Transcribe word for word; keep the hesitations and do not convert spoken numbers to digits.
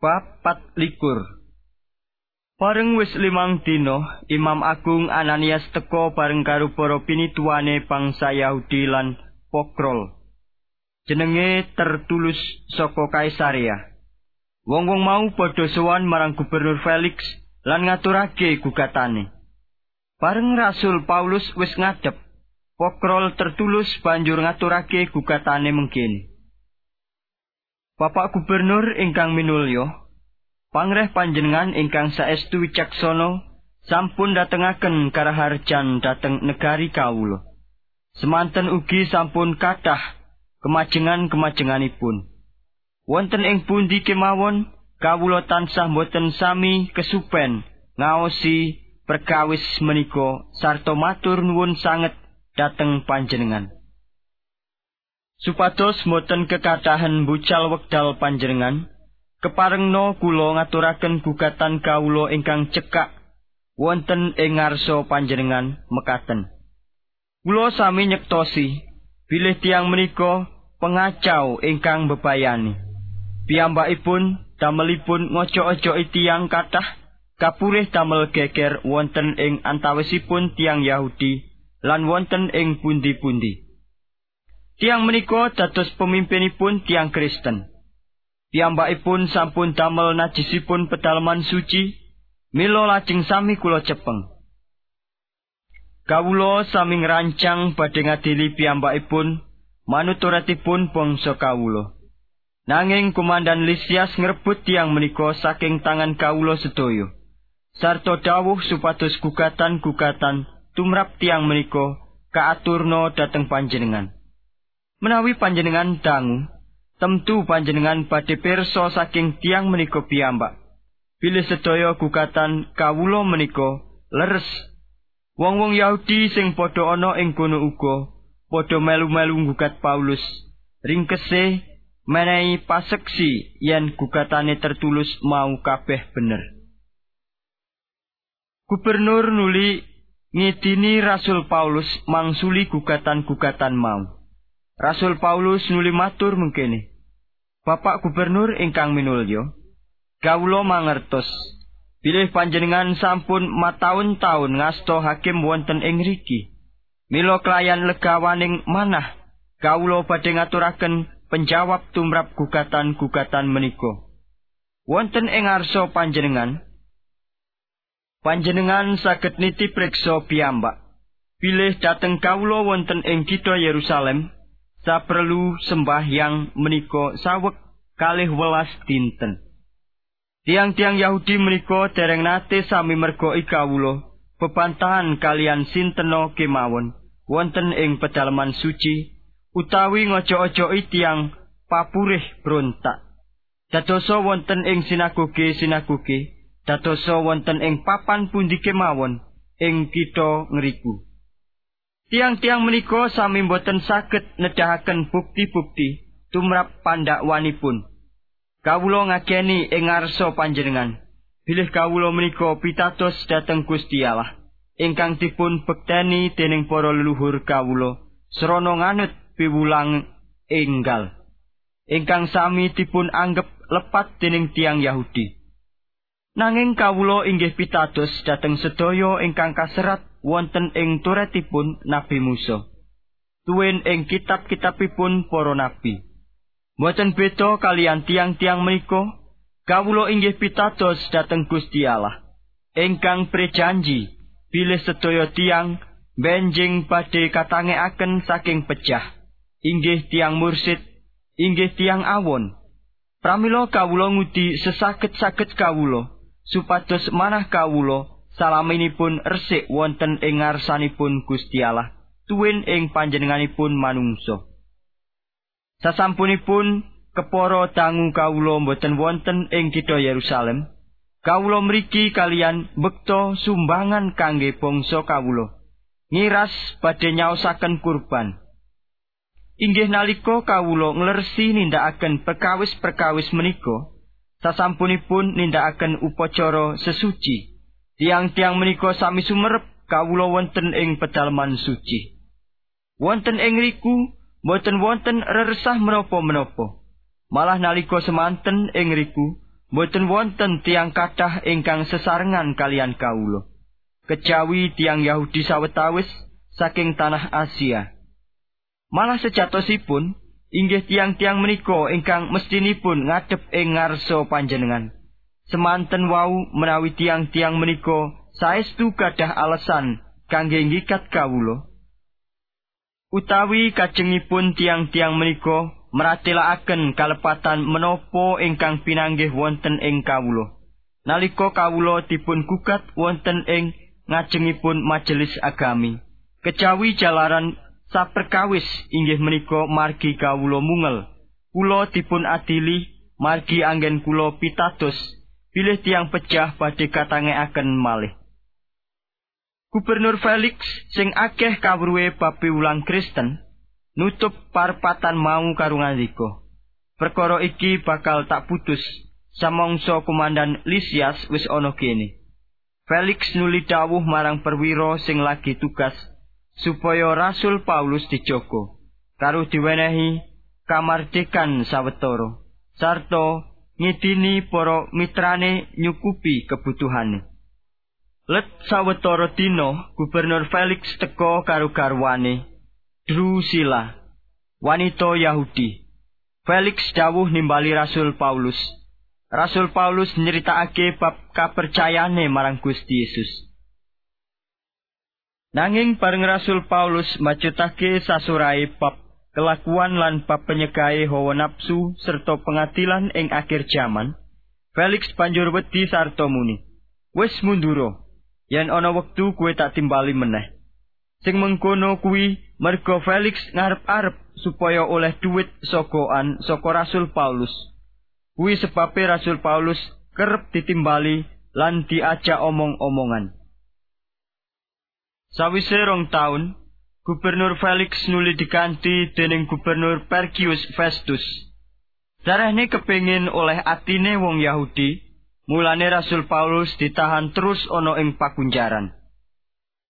Papat likur. Bareng wis limang dina, Imam Agung Ananias teka bareng karo para pinituane bangsa Yahudi lan Pokrol. Jenenge Tertulus saka Kaisarea. Wong-wong mau padha sowan marang Gubernur Felix lan ngaturake gugatane. Bareng Rasul Paulus wis ngadhep, Pokrol Tertulus banjur ngaturake gugatane mengkene. Bapak Gubernur ingkang minulya, pangreh panjenengan ingkang saestu wicaksana sampun datengaken karaharjan dhateng negari kawula. Semanten ugi sampun kathah kemajengan-kemajenganipun. Wonten ing pundi kemawon kawula tansah boten sami kesupen ngaosi perkawis menika sarta matur nuwun sanget dhateng panjenengan. Supados boten kekathahan bucal wekdal panjenengan, keparengna kula ngaturaken gugatan kawula ingkang cekak wonten ing ngarsa panjenengan mekaten. Kula sami nyektosi bilih tiyang menika pengacau ingkang bebayani. Piyambakipun damelipun ngojo-ojoki tiyang kathah kapurih damel geger wonten ing antawisipun tiyang Yahudi lan wonten ing pundi-pundi. Tiyang menika dados pemimpinipun tiyang Kristen. Piyambakipun sampun damel najisipun pedalaman suci, mila lajeng sami kula cepeng. Kawula sami ngrancang badhe ngadili piyambakipun manut turatipun bangsa kawula. Nanging Komandan Lisias ngrebut tiyang menika saking tangan kawula sedaya, sarta dawuh supados gugatan-gugatan tumrap tiyang menika kaaturna dhateng panjenengan. Menawi panjenengan dangu, temtu panjenengan badhe pirsa saking tiyang menika piyambak. Bilih sedaya gugatan kawula menika leres. Wong-wong Yahudi sing padha ana ing kono uga padha melu-melu nggugat Paulus. Ringkese menehi paseksi yen gugatane Tertulus mau kabeh bener. Gubernur nuli ngidini Rasul Paulus mangsuli gugatan-gugatan mau. Rasul Paulus nuli matur mengkene, Bapak Gubernur ingkang minulya, kawula mangertos bilih panjenengan sampun mataun-taun ngasta hakim wonten ing mriki. Mila kelayan legawaning manah kawula badhe ngaturaken penjawab tumrap gugatan-gugatan menika. Wonten ing ngarsa panjenengan, panjenengan saged nitih priksa piyambak. Bilih dhateng kawula wonten ing kitha Yerusalem, saperlu sembahyang menika saweg kalih welas dinten. Tiang-tiang Yahudi menika dereng nate sami mergoki kawula bebantahan kalian sintena kemawon wonten ing pedalaman suci utawi ngojo-ojoki tiang papurih brontak. Dadosa wonten ing sinagoge-sinagoge, dadosa wonten ing papan pundi kemawon ing kitha ngriku. Tiang-tiang menika sami boten saged nedahaken bukti-bukti tumrap pandakwanipun. Kawula ngakeni ing ngarsa panjenengan, bilih kawula menika pitados dhateng Gusti Allah, ingkang dipun bekteni dening para leluhur kawula, srana nganut piwulang enggal, ingkang sami dipun anggep lepat dening tiang Yahudi. Nanging kawula inggih pitados dhateng sedaya ingkang kaserat wonten ing turetipun Nabi Musa, tuwin ing kitab-kitabipun para nabi. Mboten beda kalian tiang-tiang menika, kawula inggih pitados dhateng Gusti Allah, ingkang prejanji bilih sedaya tiang benjing badhe katangekaken saking pejah, inggih tiang mursid, inggih tiang awon. Pramila kawula ngudi sesaged-saged kawula, supados manah kawula salaminipun resik wonten ing ngarsanipun Gusti Allah, tuwin ing panjenenganipun manungsa. Sasampunipun kepara dangu kawula boten wonten ing kitha Yerusalem, kawula mriki kalian bekta sumbangan kangge bangsa kawula, ngiras badhe nyaosaken kurban. Inggih nalika kawula nglersi nindakaken perkawis-perkawis menika, sasampunipun nindakaken upacara sesuci, tiang-tiang menika sami sumerep kawula wonten ing pedalaman suci. Wonten ing riku boten wonten reresah menapa-menapa. Malah nalika semanten ing riku Boten wonten tiang kathah ingkang sesarengan kalian kawula, kejawi tiang Yahudi sawetawis saking tanah Asia. Malah sejatosipun inggih tiang-tiang menika ingkang mestinipun ngadhep ing ngarsa panjenengan. Semanten wau menawi tiang-tiang menika saestu gadah alasan kangge ngikat kawula. Utawi kajengipun tiang-tiang menika maratelaken kalepatan menapa ingkang pinanggih wonten ing kawula. Nalika kawula dipun gugat wonten ing ngajengipun majelis agami, kejawi jalaran saperkawis inggih menika margi kawula mungel, kula dipun adili margi anggen kula pitados bilih tiang pejah badhe katangekaken malih. Gubernur Felix sing akeh kawruhe bab piwulang Kristen nutup parpatan mau karo ngandika, perkara iki bakal tak putus samangsa komandan Lisias wis ana kene. Felix nuli dawuh marang perwira sing lagi tugas supaya Rasul Paulus dijogo karo diwenehi kamardikan sawetara sarta ngidini para mitrane nyukupi kebutuhane. Let sawetara dina Gubernur Felix teka karo garwane Drusilla, wanita Yahudi. Felix dawuh nimbali Rasul Paulus. Rasul Paulus nyeritakake bab kapercayane marang Gusti Yesus. Nanging bareng Rasul Paulus macutake sasurahe bab kelakuan lan bab penyegahe hawa nafsu serta pengadilan ing akhir jaman, Felix banjur wedi sarta muni, "Wis mundura, yen ana wektu kuwi tak timbali meneh." Sing mengkono kuwi merga Felix ngarep-arep supaya oleh duit sogoan saka Rasul Paulus. Kuwi sebabe Rasul Paulus kerep ditimbali lan diajak omong-omongan. Sawise rong taun, Gubernur Felix nuli diganti dening Gubernur Perkius Festus. Darahne kepengin oleh atine wong Yahudi, mulane Rasul Paulus ditahan terus ana ing pakunjaran.